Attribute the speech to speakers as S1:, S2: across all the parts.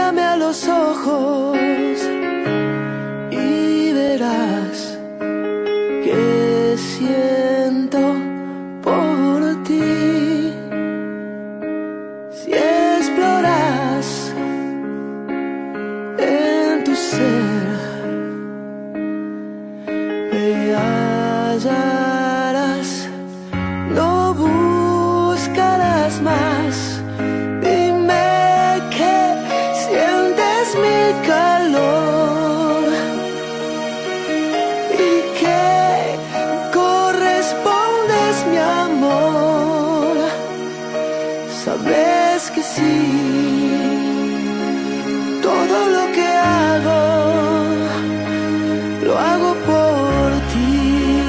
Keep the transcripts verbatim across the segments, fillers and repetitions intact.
S1: Mírame a los ojos y verás que siento por ti. Si exploras en tu ser, me hallarás, no buscarás más. Dime que sientes mi calor y que correspondes mi amor. Sabes que sí, todo lo que hago lo hago por ti.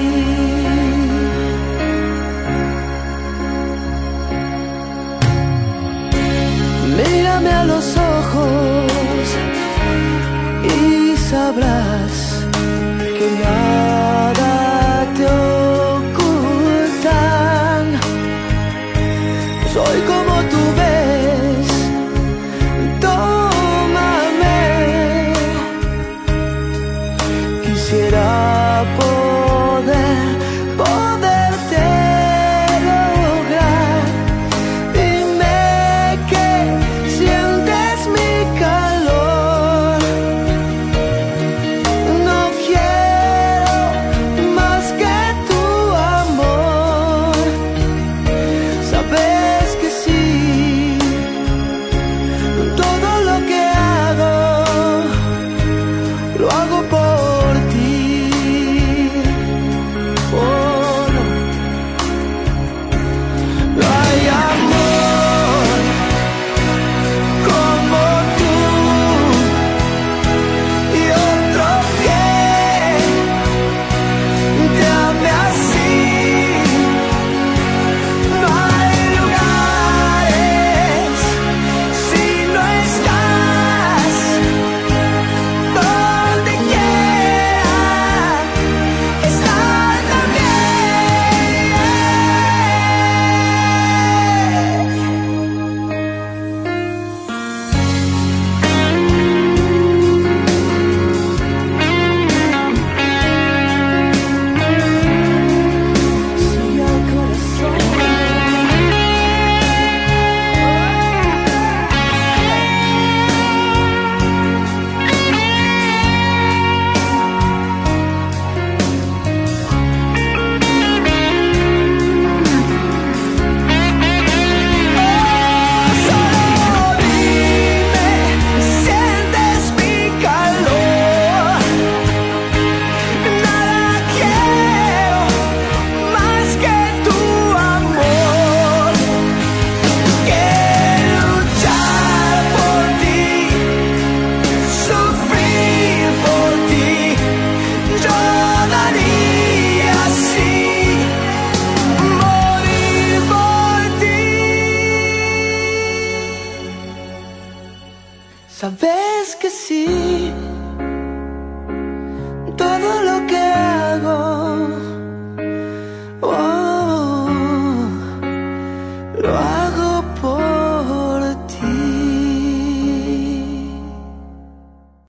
S1: Mírame a los ojos y sabrás que nada te ocultan. Soy como tú ves, tómame. Quisiera poder, poderte lograr. Dime que sientes mi calor. No quiero más que tu amor. Sabes que sí, todo lo que hago lo hago por ti. Oh, no. No hay amor como tú y otro que te ame así. No hay lugares si no estás. Donde quiera estar también. Si al corazón solo dime, sientes mi calor. Nada quiero más que tu amor. Que luchar por ti, sufrir por ti, yo daría así, morir por ti. Sabes que sí,